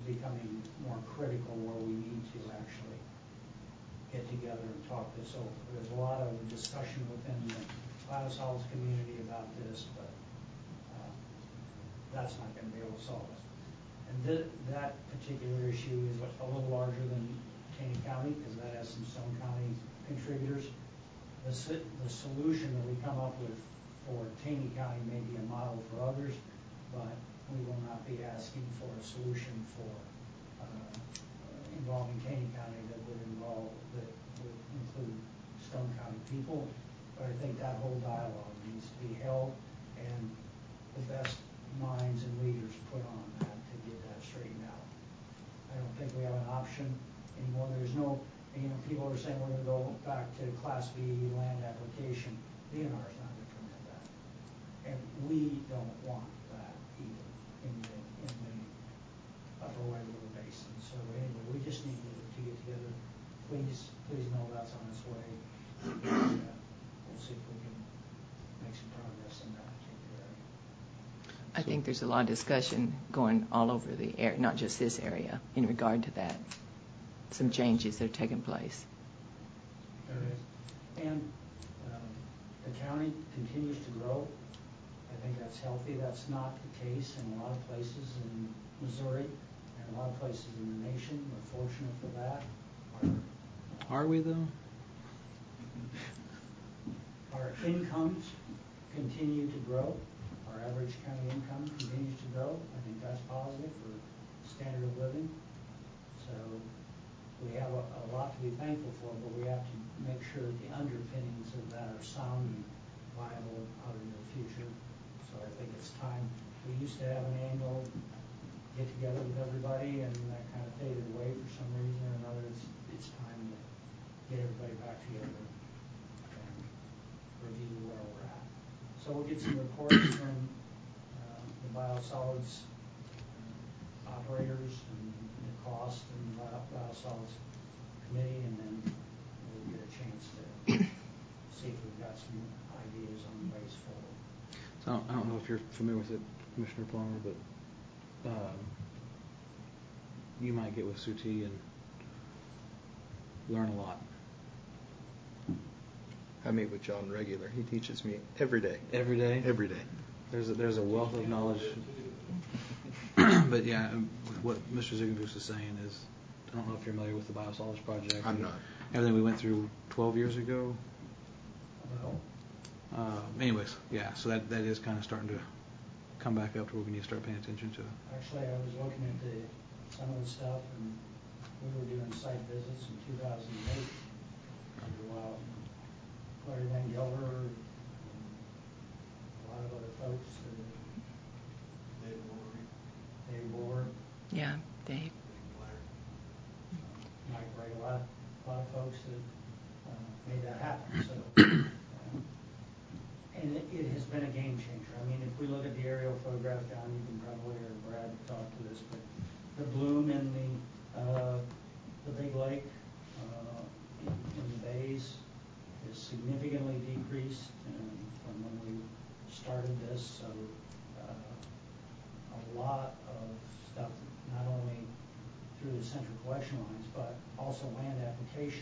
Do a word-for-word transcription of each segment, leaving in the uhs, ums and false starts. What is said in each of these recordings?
becoming more critical where we need to actually get together and talk this over. There's a lot of discussion within the biosolids community about this, but uh, that's not going to be able to solve it. And th that particular issue is a little larger than Taney County because that has some Stone County contributors. The, the solution that we come up with for Taney County may be a model for others, but we will not be asking for a solution for uh, involving Taney County that would involve, that would include Stone County people. But I think that whole dialogue needs to be held and the best minds and leaders put on that to get that straightened out. I don't think we have an option anymore. There's no, you know, people are saying we're going to go back to Class B land application. D N R is not going to permit that. And we don't want that either in the, in the upper White River Basin. So anyway, we just need to, to get together. Please, please know that's on its way. And, uh, we'll see if we can make some progress in that particular area. I think there's a lot of discussion going all over the area, not just this area, in regard to that. Some changes that are taking place. There is. And um, the county continues to grow. I think that's healthy. That's not the case in a lot of places in Missouri and a lot of places in the nation. We're fortunate for that. Our, Are we, though? Our incomes continue to grow. Our average county income continues to grow. I think that's positive for standard of living. So we have a, a lot to be thankful for, but we have to make sure that the underpinnings of that are sound and viable out in the future. So I think it's time. We used to have an annual get together with everybody, and that kind of faded away for some reason or another. It's, it's time to get everybody back together and review where we're at. So we'll get some reports from uh, the biosolids uh, operators and the cost and the biosolids committee, and then we'll get a chance to see if we've got some ideas on ways forward. So I don't know if you're familiar with it, Commissioner Palmer, but um, you might get with Suti and learn a lot. I meet with John regular. He teaches me every day. Every day? Every day. There's a, there's a wealth of knowledge. But yeah, what Mister Ziegenfuss is saying is, I don't know if you're familiar with the Biosolids Project. I'm not. Everything we went through twelve years ago. Well, Uh, anyways, yeah, so that, that is kind of starting to come back up to where we need to start paying attention to. actually, I was looking at the, some of the stuff, and we were doing site visits in two thousand eight. Wow. Larry Van Gelder, and a lot of other folks. Uh, Dave Ward. Dave Ward. Yeah, Dave. Mike Ray, a lot, a lot of folks that uh, made that happen. So, uh, and it, it has been a game changer. I mean, if we look at the aerial photograph down, you can probably, or Brad talk to this, but the bloom in the uh, the big lake uh, in, in the bays is significantly decreased um, from when we started this. So uh, a lot of stuff, not only through the central collection lines, but also land application.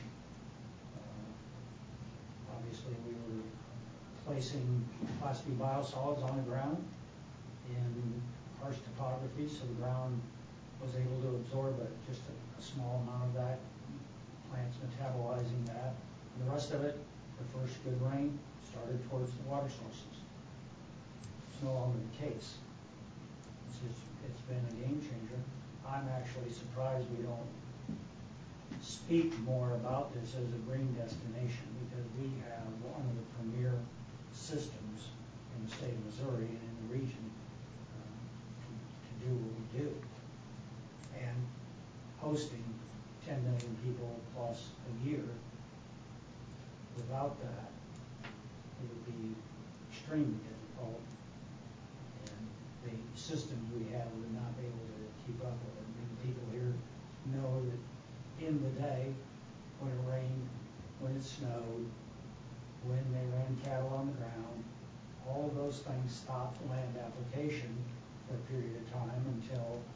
Uh, obviously, we were placing Class B biosolids on the ground in harsh topography, so the ground was able to absorb a, just a, a small amount of that, plants metabolizing that. And the rest of it, the first good rain, started towards the water sources. It's no longer the case. It's, just, it's been a game changer. I'm actually surprised we don't speak more about this as a green destination, because we have one of the premier systems in the state of Missouri and in the region uh, to, to do what we do. And hosting ten million people plus a year, without that, it would be extremely difficult, and the systems we have would not be able to keep up with it. I mean, people here know that in the day, when it rained, when it snowed, when they ran cattle on the ground, all of those things stopped land application for a period of time until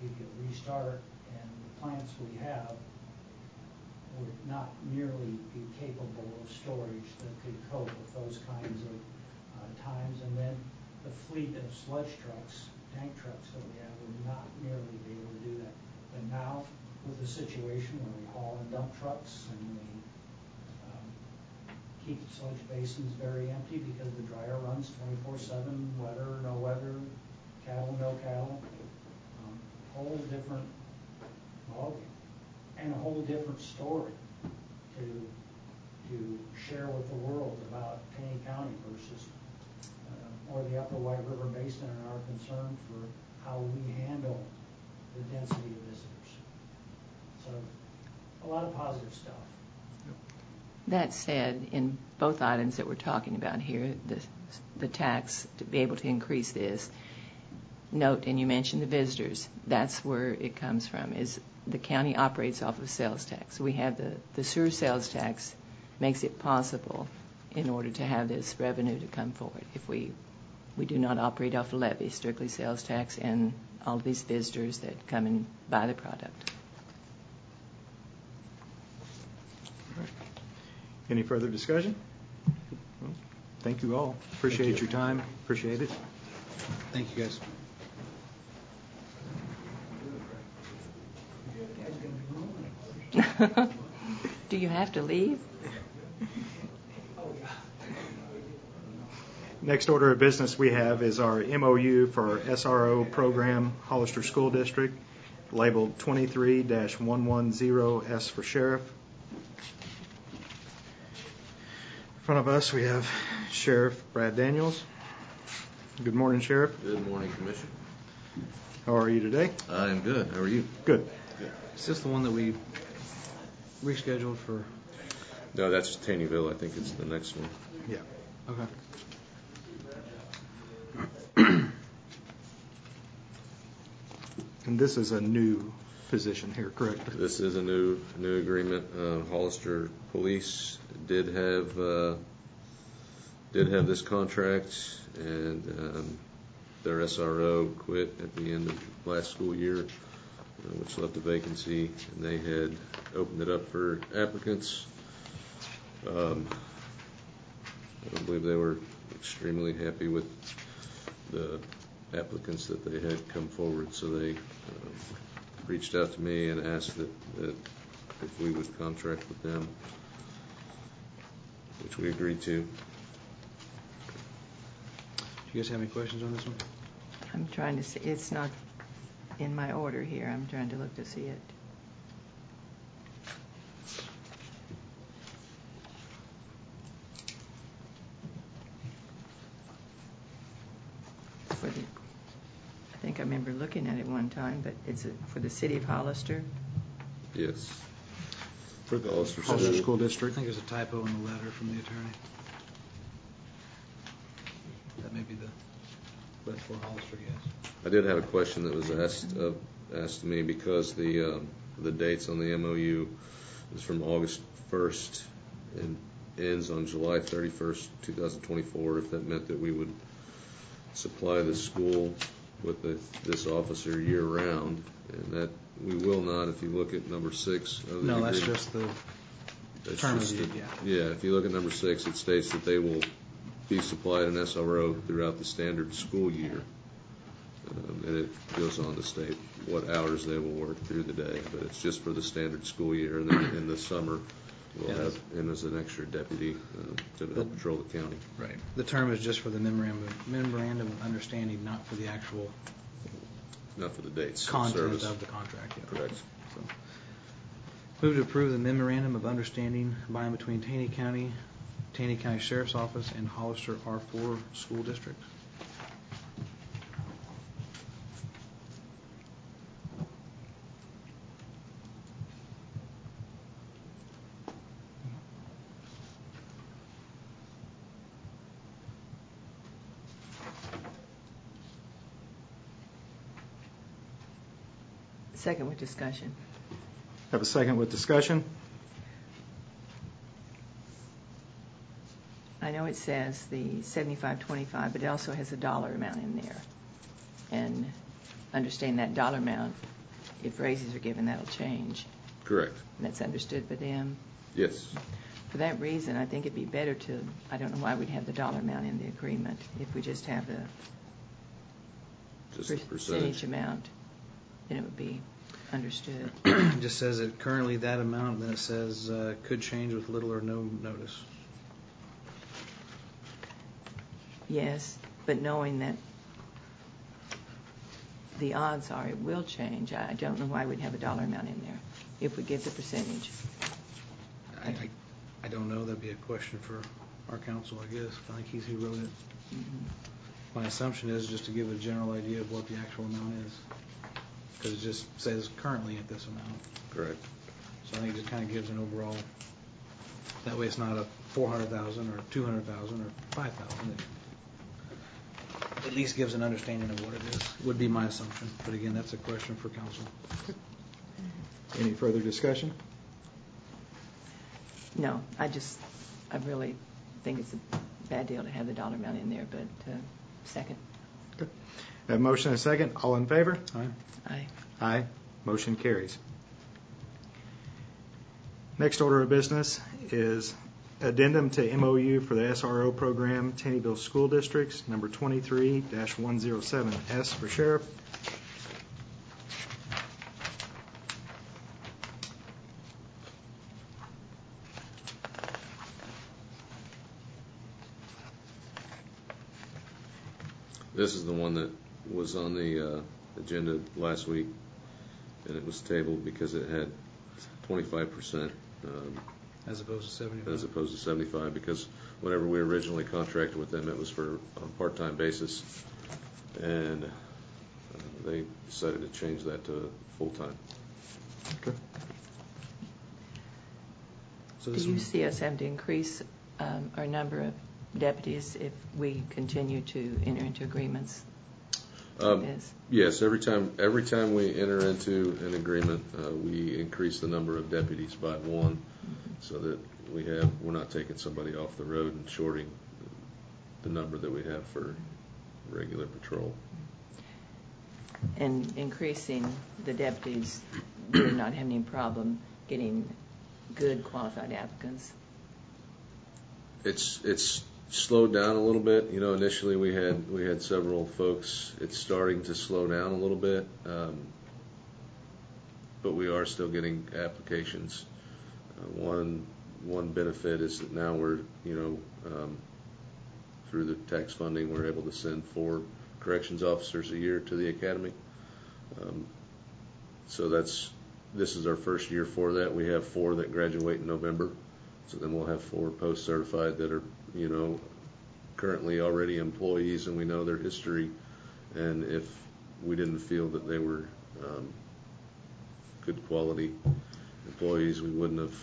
you could restart, and the plants we have would not nearly be capable of storage that could cope with those kinds of uh, times. And then the fleet of sludge trucks, tank trucks that we have would not nearly be able to do that. But now, with the situation where we haul in dump trucks and we um, keep the sludge basins very empty because the dryer runs twenty-four seven, weather, no weather, cattle, no cattle, um, whole different ballgame. And a whole different story to to share with the world about Taney County versus uh, or the Upper White River Basin and our concern for how we handle the density of visitors. So a lot of positive stuff. That said, in both items that we're talking about here, the, the tax, to be able to increase this, note, and you mentioned the visitors, that's where it comes from, is the county operates off of sales tax. We have the, the sewer sales tax makes it possible in order to have this revenue to come forward. If we, we do not operate off a levy, strictly sales tax and all of these visitors that come and buy the product. Any further discussion? Well, thank you all. Appreciate Thank you. your time. Appreciate it. Thank you, guys. Do you have to leave? Next order of business we have is our M O U for our S R O program, Hollister School District, labeled twenty-three dash one ten S for Sheriff. In front of us we have Sheriff Brad Daniels. Good morning, Sheriff. Good morning, Commissioner. How are you today? I am good. How are you? Good. Is this the one that we rescheduled for? No, that's Taneyville. I think it's the next one. Yeah. Okay. And this is a new position here, correct? This is a new new agreement. Uh, Hollister Police did have uh, did have this contract, and um, their S R O quit at the end of last school year, uh, which left a vacancy, and they had opened it up for applicants. Um, I don't believe they were extremely happy with the applicants that they had come forward, so they um, reached out to me and asked that, that if we would contract with them, which we agreed to. Do you guys have any questions on this one? I'm trying to see. It's not in my order here. I'm trying to look to see it. For the, I think I remember looking at it one time, but it's a, for the city of Hollister. Yes. For the Hollister Hollister School. School I District. think there's a typo in the letter from the attorney. That may be the, but for Hollister, yes. I did have a question that was asked uh, asked to me because the um, the dates on the M O U is from August first and ends on July thirty-first, two thousand twenty-four. If that meant that we would supply the school with the, this officer year round, and that we will not. If you look at number six of the No, that's agreement. just the That's term of just the, the- yeah. Yeah, if you look at number six, it states that they will be supplied an S R O throughout the standard school year. Um, and it goes on to state what hours they will work through the day, but it's just for the standard school year. And then in the summer, we'll Yeah. have him as an extra deputy uh, to help patrol the county. Right. The term is just for the memorandum, memorandum of understanding, not for the actual Not for the dates. of content service. of the contract. Yeah. Correct. So, move to approve the memorandum of understanding by and between Taney County, Taney County Sheriff's Office, and Hollister R four School District. Second with discussion. Have a second with discussion. I know it says the seventy-five twenty-five, but it also has a dollar amount in there. And understand that dollar amount if raises are given, that'll change. Correct. And that's understood by them. Yes. For that reason, I think it'd be better to, I don't know why we'd have the dollar amount in the agreement if we just have the Just the percentage percentage. amount, then it would be understood. It just says that currently that amount, then it says uh, could change with little or no notice. Yes, but knowing that the odds are it will change, I don't know why we'd have a dollar amount in there if we give the percentage. I, I, I don't know. That'd be a question for our counsel, I guess. I think he's who wrote it. Mm-hmm. My assumption is just to give a general idea of what the actual amount is, because it just says currently at this amount. Correct. So I think it just kind of gives an overall. That way, it's not a four hundred thousand or two hundred thousand or five thousand. At least gives an understanding of what it is. Would be my assumption, but again, that's a question for counsel. Any further discussion? No, I just, I really think it's a bad deal to have the dollar amount in there, but uh, second. Okay. Have motion and a second. All in favor? Aye. Aye. Aye. Motion carries. Next order of business is addendum to M O U for the S R O program, Taneyville School Districts, number twenty-three dash one oh seven S for sheriff. This is the one that was on the uh, agenda last week, and it was tabled because it had twenty-five percent um, As opposed to seventy-five. as opposed to seventy-five, because whenever we originally contracted with them, it was for on a part-time basis, and uh, they decided to change that to full-time. Okay. So Do this you one, see us having to increase um, our number of deputies if we continue to enter into agreements like Um, this? Yes, every time every time we enter into an agreement, uh, we increase the number of deputies by one, so that we have we're not taking somebody off the road and shorting the number that we have for regular patrol. And increasing the deputies, we're not having any problem getting good qualified applicants. It's it's slowed down a little bit. You know, initially we had we had several folks. It's starting to slow down a little bit, um, but we are still getting applications. Uh, one one benefit is that now we're you know um, through the tax funding we're able to send four corrections officers a year to the academy. Um, so that's this is our first year for that. We have four that graduate in November. So then we'll have four post-certified that are, you know, currently already employees, and we know their history. And if we didn't feel that they were um, good quality employees, we wouldn't have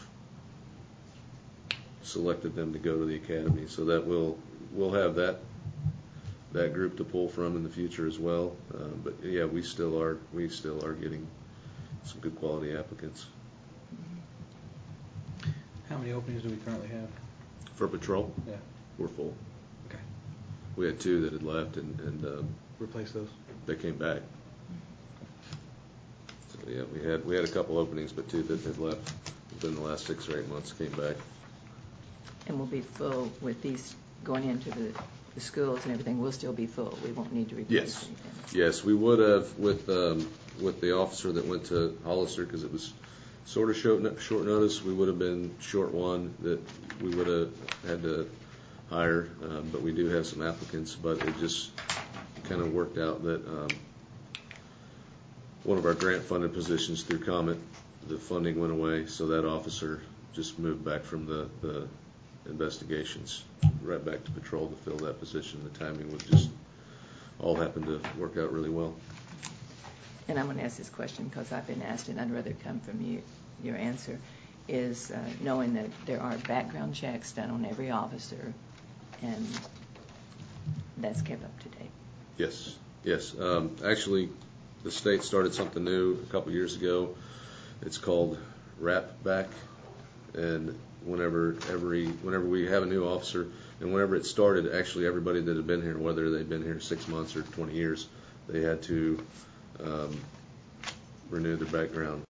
selected them to go to the academy. So that we'll we'll have that that group to pull from in the future as well. Uh, but yeah, we still are we still are getting some good quality applicants how many openings do we currently have? for patrol. Yeah. We're full. Okay. We had two that had left, and, and um, Replace those. they came back. So yeah, we had we had a couple openings, but two that had left within the last six or eight months came back. And we'll be full with these going into the, the schools and everything. We'll still be full. We won't need to replace Yes, anything. yes, we would have with um, with the officer that went to Hollister, because it was sort of short, short notice. We would have been short one that we would have had to hire, um, but we do have some applicants. But it just kind of worked out that um, one of our grant-funded positions through Comet, the funding went away, so that officer just moved back from the, the investigations right back to patrol to fill that position. The timing was just all happened to work out really well. And I'm going to ask this question because I've been asked, and I'd rather come from you, your answer, is uh, knowing that there are background checks done on every officer, and that's kept up to date. Yes, yes. Um, actually, the state started something new a couple years ago. It's called RAP Back, and whenever every whenever we have a new officer, and whenever it started, actually everybody that had been here, whether they'd been here six months or twenty years, they had to um, renew their background